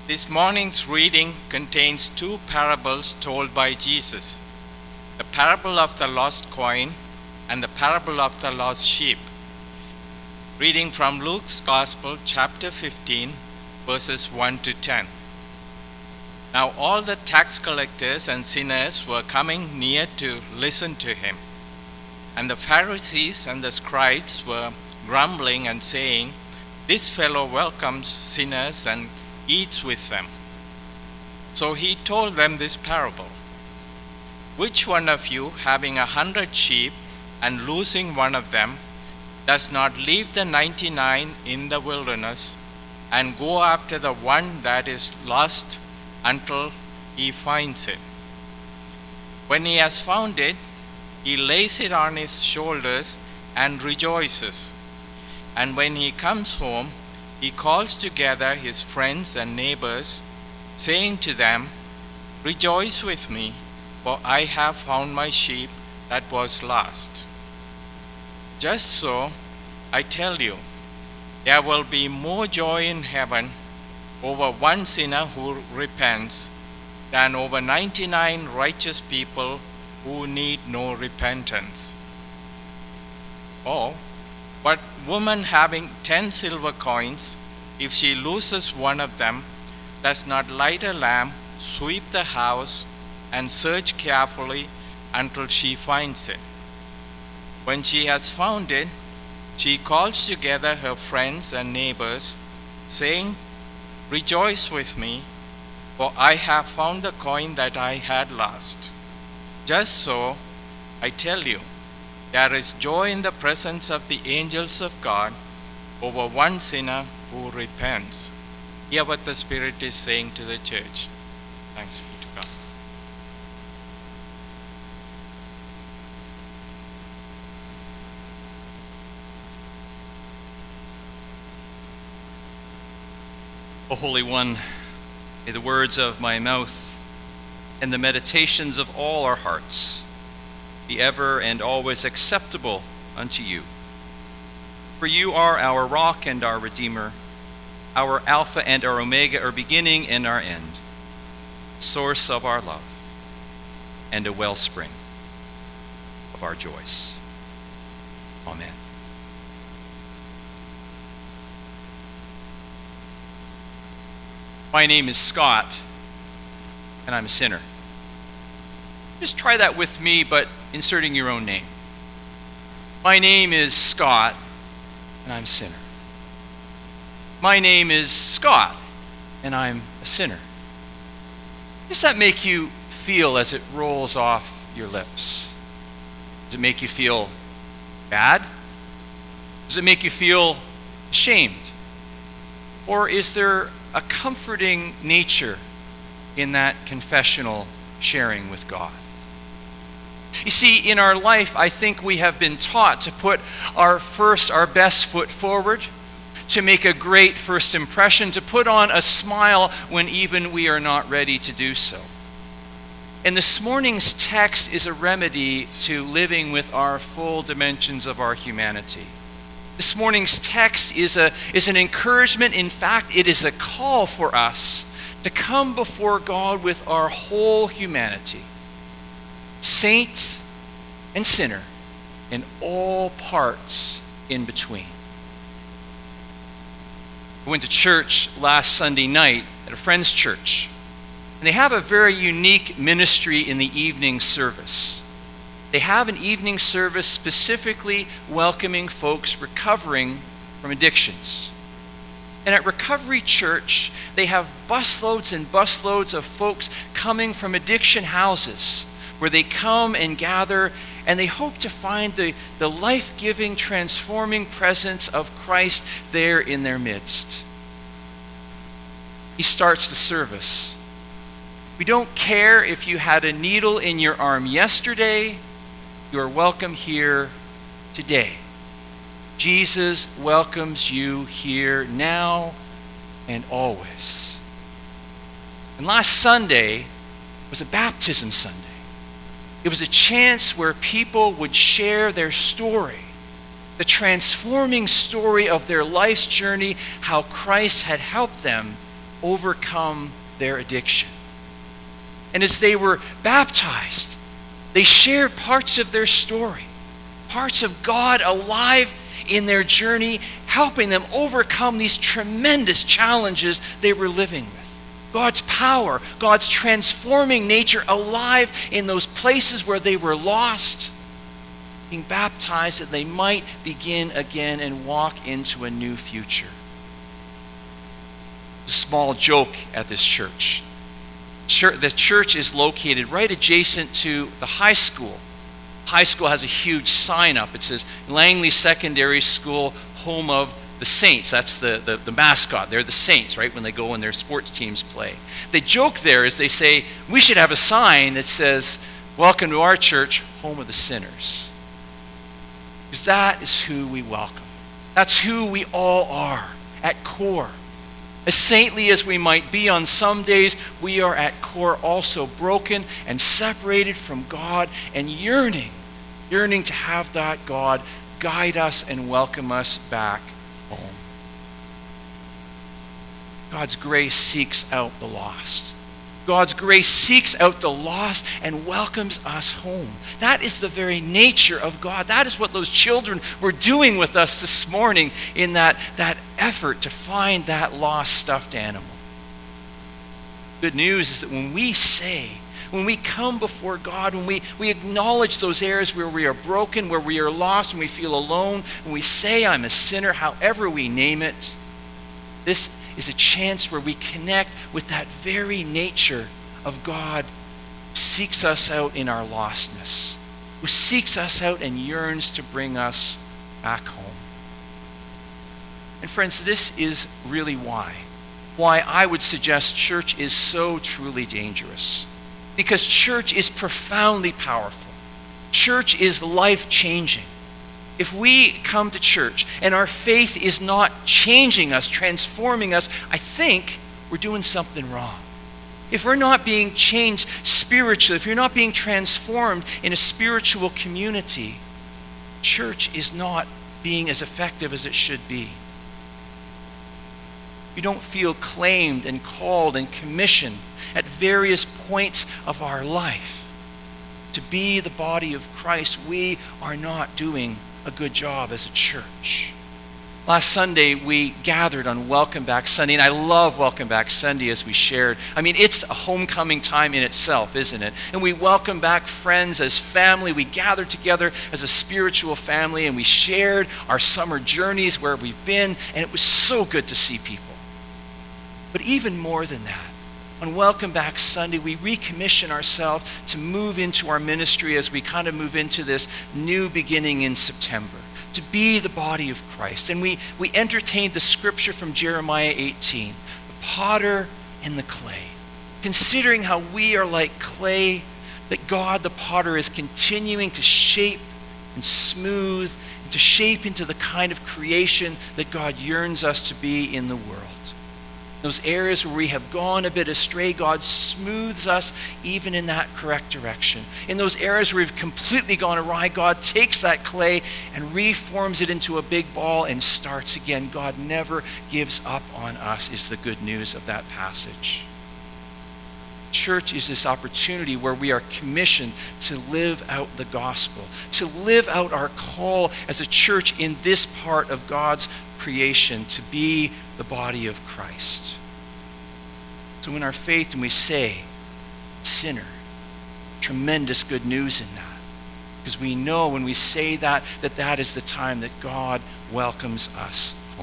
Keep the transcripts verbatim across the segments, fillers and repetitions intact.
This morning's reading contains two parables told by Jesus, the parable of the lost coin and the parable of the lost sheep. Reading from Luke's Gospel, chapter fifteen, verses one to ten. Now all the tax collectors and sinners were coming near to listen to him. And the Pharisees and the scribes were grumbling and saying, "This fellow welcomes sinners and eats with them." So he told them this parable. Which one of you, having a hundred sheep and losing one of them, does not leave the ninety-nine in the wilderness and go after the one that is lost until he finds it? When he has found it, he lays it on his shoulders and rejoices. And when he comes home, he calls together his friends and neighbors, saying to them, "Rejoice with me, for I have found my sheep that was lost." Just so, I tell you, there will be more joy in heaven over one sinner who repents than over ninety-nine righteous people who need no repentance. Or, what woman having ten silver coins, if she loses one of them, does not light a lamp, sweep the house, and search carefully until she finds it? When she has found it, she calls together her friends and neighbors, saying, "Rejoice with me, for I have found the coin that I had lost." Just so, I tell you, there is joy in the presence of the angels of God over one sinner who repents. Hear what the Spirit is saying to the church. Thanks be to God. O Holy One, may the words of my mouth and the meditations of all our hearts be ever and always acceptable unto you. For you are our rock and our Redeemer, our Alpha and our Omega, our beginning and our end, source of our love, and a wellspring of our joys. Amen. My name is Scott, and I'm a sinner. Just try that with me, but inserting your own name. My name is Scott, and I'm a sinner. My name is Scott, and I'm a sinner. Does that make you feel as it rolls off your lips? Does it make you feel bad? Does it make you feel ashamed? Or is there a comforting nature in that confessional sharing with God? You see, in our life, I think we have been taught to put our first, our best foot forward, to make a great first impression, to put on a smile when even we are not ready to do so. And this morning's text is a remedy to living with our full dimensions of our humanity. This morning's text is a is an encouragement. In fact, it is a call for us to come before God with our whole humanity, saint and sinner, and all parts in between. I went to church last Sunday night at a friend's church, and they have a very unique ministry in the evening service. They have an evening service specifically welcoming folks recovering from addictions. And at Recovery Church, they have busloads and busloads of folks coming from addiction houses where they come and gather, and they hope to find the, the life-giving, transforming presence of Christ there in their midst. He starts the service. We don't care if you had a needle in your arm yesterday, you are welcome here today. Jesus welcomes you here now and always. And last Sunday was a baptism Sunday. It was a chance where people would share their story, the transforming story of their life's journey, how Christ had helped them overcome their addiction. And as they were baptized, they shared parts of their story, parts of God alive in their journey, helping them overcome these tremendous challenges they were living with. God's power, God's transforming nature alive in those places where they were lost, being baptized that they might begin again and walk into a new future. A small joke at this church. The church is located right adjacent to the high school. High school has a huge sign up. It says Langley Secondary School, home of the Saints. That's the, the, the mascot. They're the Saints, right, when they go and their sports teams play. They joke there as they say, we should have a sign that says, welcome to our church, home of the sinners. Because that is who we welcome. That's who we all are at core. As saintly as we might be on some days, we are at core also broken and separated from God and yearning, yearning to have that God guide us and welcome us back home. God's grace seeks out the lost. God's grace seeks out the lost and welcomes us home. That is the very nature of God. That is what those children were doing with us this morning in that, that effort to find that lost stuffed animal. Good news is that when we say, when we come before God, when we, we acknowledge those areas where we are broken, where we are lost, when we feel alone, when we say, I'm a sinner, however we name it, this is a chance where we connect with that very nature of God who seeks us out in our lostness, who seeks us out and yearns to bring us back home. And friends, this is really why, why I would suggest church is so truly dangerous. Because church is profoundly powerful. Church is life-changing. If we come to church and our faith is not changing us, transforming us, I think we're doing something wrong. If we're not being changed spiritually, if you're not being transformed in a spiritual community, church is not being as effective as it should be. We don't feel claimed and called and commissioned at various points of our life to be the body of Christ. We are not doing a good job as a church. Last Sunday, we gathered on Welcome Back Sunday, and I love Welcome Back Sunday as we shared. I mean, it's a homecoming time in itself, isn't it? And we welcome back friends as family. We gathered together as a spiritual family, and we shared our summer journeys where we've been, and it was so good to see people. But even more than that, on Welcome Back Sunday, we recommission ourselves to move into our ministry as we kind of move into this new beginning in September, to be the body of Christ. And we, we entertained the scripture from Jeremiah eighteen, the potter and the clay. Considering how we are like clay, that God the potter is continuing to shape and smooth and to shape into the kind of creation that God yearns us to be in the world. Those areas where we have gone a bit astray, God smooths us even in that correct direction. In those areas where we've completely gone awry, God takes that clay and reforms it into a big ball and starts again. God never gives up on us, is the good news of that passage. Church is this opportunity where we are commissioned to live out the gospel, to live out our call as a church in this part of God's creation, to be the body of Christ. So in our faith, when we say, sinner, tremendous good news in that. Because we know when we say that, that that is the time that God welcomes us home.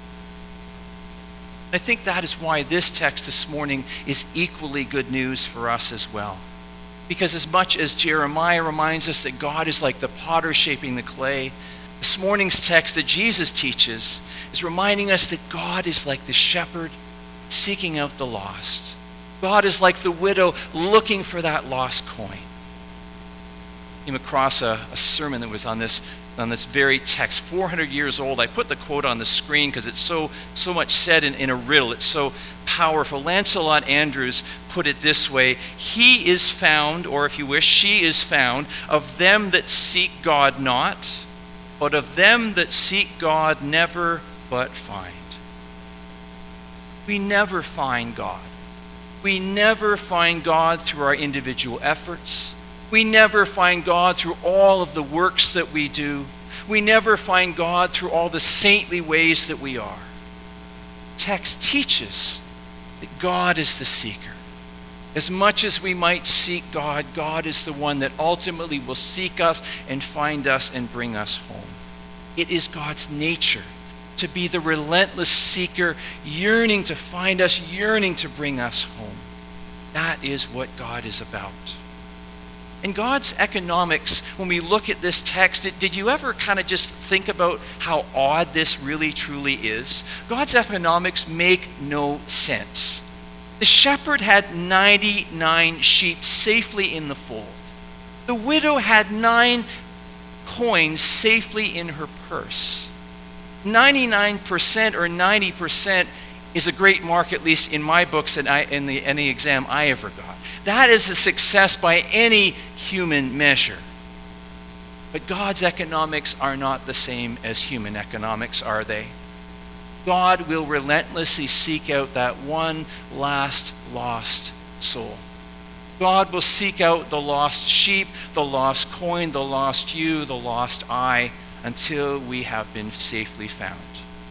I think that is why this text this morning is equally good news for us as well. Because as much as Jeremiah reminds us that God is like the potter shaping the clay, this morning's text that Jesus teaches is reminding us that God is like the shepherd seeking out the lost. God is like the widow looking for that lost coin. I came across a, a sermon that was on this, on this very text, four hundred years old. I put the quote on the screen because it's so, so much said in, in a riddle. It's so powerful. Lancelot Andrewes put it this way: he is found, or if you wish, she is found, of them that seek God not, but of them that seek God never but find. we never find God. We never find God through our individual efforts. We never find God through all of the works that we do. We never find God through all the saintly ways that we are. The text teaches that God is the seeker. As much as we might seek God, God is the one that ultimately will seek us and find us and bring us home. It is God's nature to be the relentless seeker, yearning to find us, yearning to bring us home. That is what God is about. And God's economics, when we look at this text, did you ever kind of just think about how odd this really truly is? God's economics make no sense. The shepherd had ninety-nine sheep safely in the fold. The widow had nine coins safely in her purse. ninety-nine percent or ninety percent is a great mark, at least in my books and I, in the, any exam I ever got. That is a success by any human measure. But God's economics are not the same as human economics, are they? God will relentlessly seek out that one last lost soul. God will seek out the lost sheep, the lost coin, the lost you, the lost I, until we have been safely found.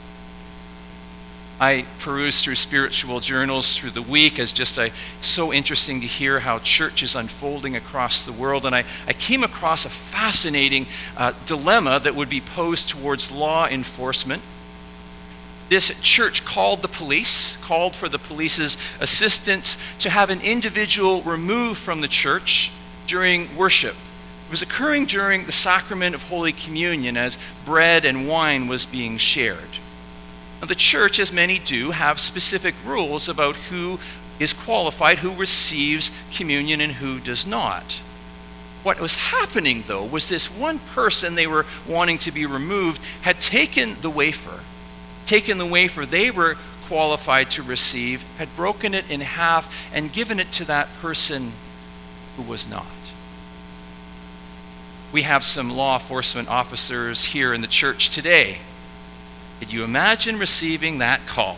I perused through spiritual journals through the week as just a, so interesting to hear how church is unfolding across the world. And I, I came across a fascinating uh, dilemma that would be posed towards law enforcement. This church called the police, called for the police's assistance to have an individual removed from the church during worship. It was occurring during the sacrament of Holy Communion as bread and wine was being shared. Now, the church, as many do, have specific rules about who is qualified, who receives communion and who does not. What was happening, though, was this one person they were wanting to be removed had taken the wafer, taken the wafer they were qualified to receive, had broken it in half and given it to that person who was not. We have some law enforcement officers here in the church today. Could you imagine receiving that call?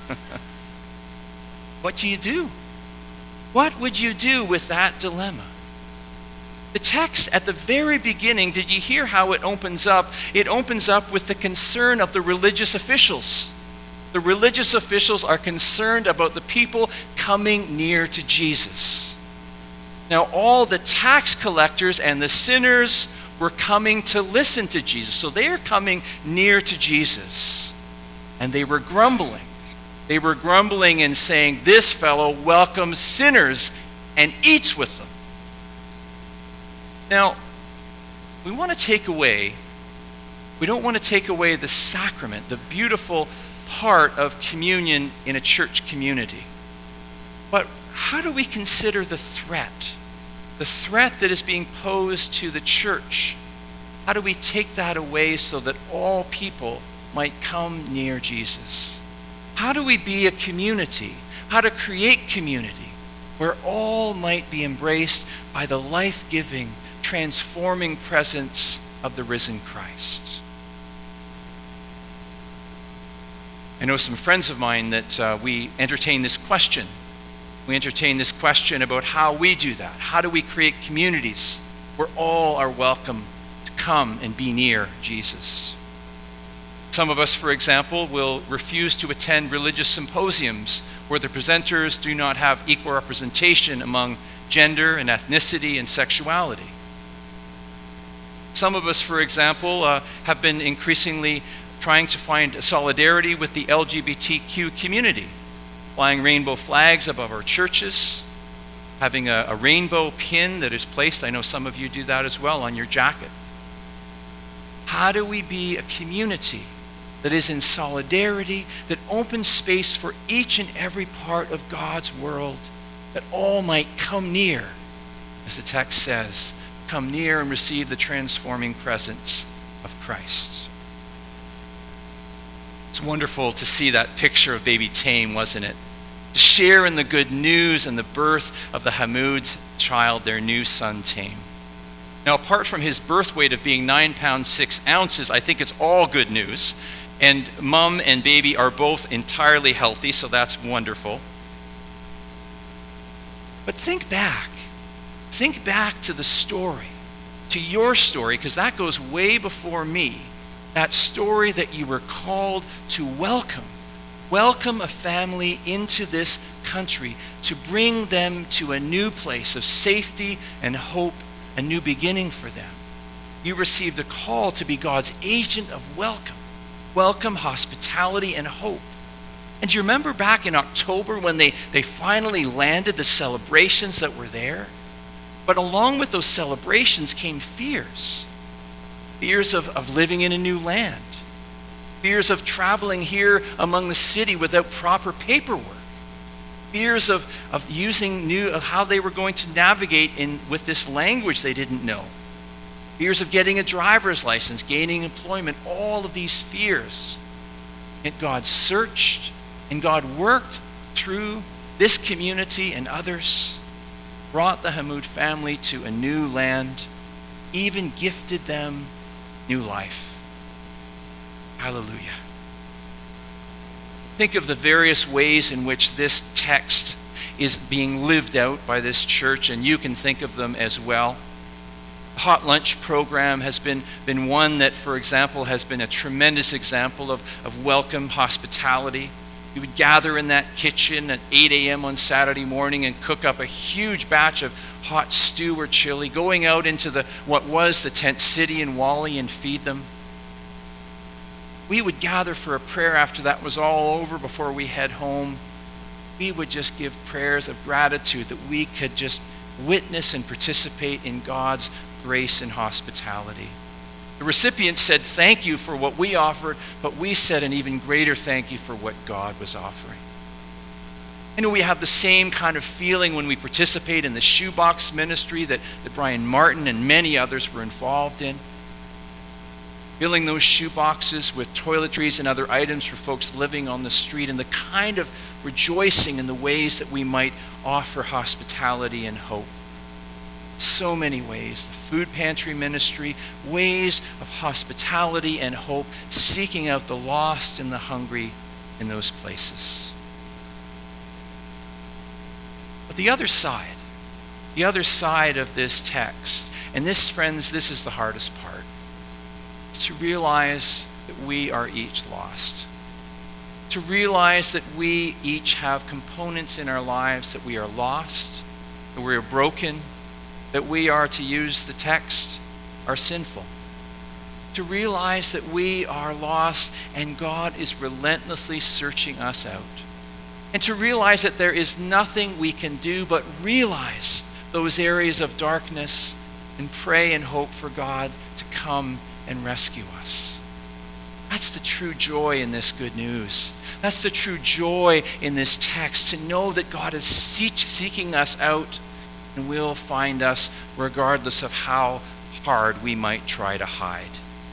What do you do? What would you do with that dilemma? The text at the very beginning, did you hear how it opens up? It opens up with the concern of the religious officials. The religious officials are concerned about the people coming near to Jesus. Now, all the tax collectors and the sinners were coming to listen to Jesus. So they are coming near to Jesus. And they were grumbling. They were grumbling and saying, "This fellow welcomes sinners and eats with them." Now, we want to take away, we don't want to take away the sacrament, the beautiful part of communion in a church community. But how do we consider the threat? The threat that is being posed to the church. How do we take that away so that all people might come near Jesus? How do we be a community? How to create community where all might be embraced by the life-giving, transforming presence of the risen Christ? I know some friends of mine that uh, we entertain this question. We entertain this question about how we do that. How do we create communities where all are welcome to come and be near Jesus? Some of us, for example, will refuse to attend religious symposiums where the presenters do not have equal representation among gender and ethnicity and sexuality. Some of us, for example, uh, have been increasingly trying to find solidarity with the L G B T Q community, flying rainbow flags above our churches, having a, a rainbow pin that is placed, I know some of you do that as well, on your jacket. How do we be a community that is in solidarity, that opens space for each and every part of God's world, that all might come near, as the text says, come near and receive the transforming presence of Christ? It's wonderful to see that picture of baby Tame, wasn't it? To share in the good news and the birth of the Hamoud's child, their new son Tame. Now, apart from his birth weight of being nine pounds six ounces, I think it's all good news And mom and baby are both entirely healthy, so that's wonderful. But think back. Think back to the story, to your story, because that goes way before me. That story that you were called to welcome. Welcome a family into this country, to bring them to a new place of safety and hope, a new beginning for them. You received a call to be God's agent of welcome. Welcome, hospitality, and hope. And do you remember back in October when they, they finally landed, the celebrations that were there? But along with those celebrations came fears. Fears of, of living in a new land. Fears of traveling here among the city without proper paperwork. Fears of, of using new, of how they were going to navigate in with this language they didn't know. Fears of getting a driver's license, gaining employment, all of these fears. And God searched and God worked through this community and others, brought the Hammoud family to a new land, even gifted them new life. Hallelujah. Think of the various ways in which this text is being lived out by this church, and you can think of them as well. The Hot Lunch program has been, been one that, for example, has been a tremendous example of, of welcome hospitality. You would gather in that kitchen at eight a.m. on Saturday morning and cook up a huge batch of hot stew or chili, going out into the what was the tent city in Wally and feed them. We would gather for a prayer after that was all over before we head home. We would just give prayers of gratitude that we could just witness and participate in God's grace and hospitality. The recipient said thank you for what we offered, but we said an even greater thank you for what God was offering. I know we have the same kind of feeling when we participate in the shoebox ministry that, that Brian Martin and many others were involved in. Filling those shoe boxes with toiletries and other items for folks living on the street, and the kind of rejoicing in the ways that we might offer hospitality and hope. So many ways. The food pantry ministry, ways of hospitality and hope, seeking out the lost and the hungry in those places. But the other side, the other side of this text, and this, friends, this is the hardest part. To realize that we are each lost. To realize that we each have components in our lives that we are lost, that we are broken, that we are, to use the text, are sinful. To realize that we are lost and God is relentlessly searching us out. And to realize that there is nothing we can do but realize those areas of darkness and pray and hope for God to come and rescue us. That's the true joy in this good news. That's the true joy in this text, to know that God is seeking us out and will find us regardless of how hard we might try to hide.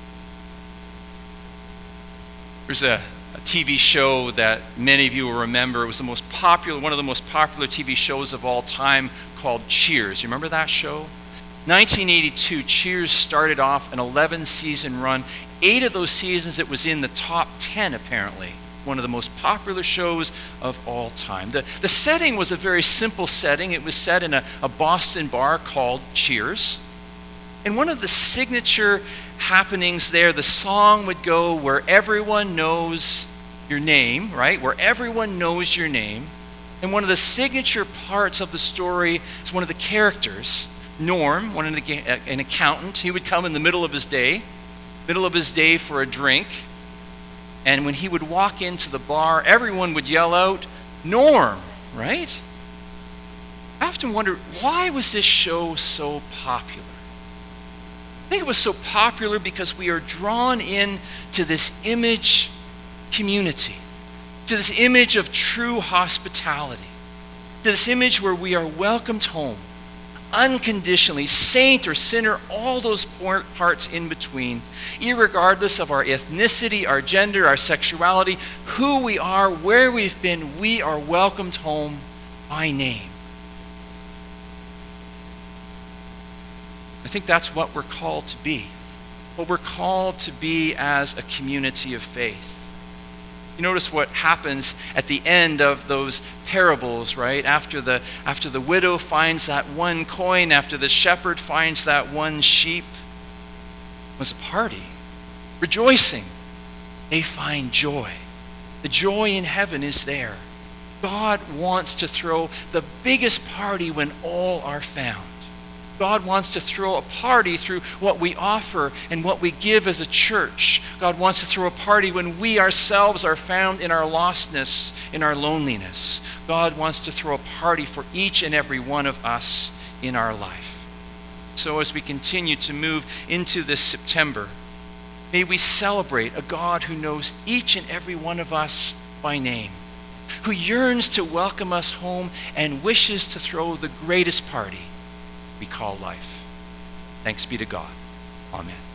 There's a, a T V show that many of you will remember. It was the most popular, one of the most popular T V shows of all time, called Cheers. You remember that show? nineteen eighty-two, Cheers started off an eleven season run. Eight of those seasons it was in the top ten, apparently. One of the most popular shows of all time. The, the setting was a very simple setting. It was set in a, a Boston bar called Cheers. And one of the signature happenings there, the song would go where everyone knows your name, right? Where everyone knows your name. And one of the signature parts of the story is one of the characters, Norm, one of the, an accountant. He would come in the middle of his day, middle of his day for a drink. And when he would walk into the bar, everyone would yell out, Norm, right? I often wonder, why was this show so popular? I think it was so popular because we are drawn in to this image community, to this image of true hospitality, to this image where we are welcomed home, unconditionally, saint or sinner, all those parts in between, irregardless of our ethnicity, our gender, our sexuality, who we are, where we've been, we are welcomed home by name. I think that's what we're called to be. what we're called to be as a community of faith. You notice what happens at the end of those parables, right? After the, after the widow finds that one coin, after the shepherd finds that one sheep, it was a party, rejoicing. They find joy. The joy in heaven is there. God wants to throw the biggest party when all are found. God wants to throw a party through what we offer and what we give as a church. God wants to throw a party when we ourselves are found in our lostness, in our loneliness. God wants to throw a party for each and every one of us in our life. So as we continue to move into this September, may we celebrate a God who knows each and every one of us by name, who yearns to welcome us home and wishes to throw the greatest party we call life. Thanks be to God. Amen.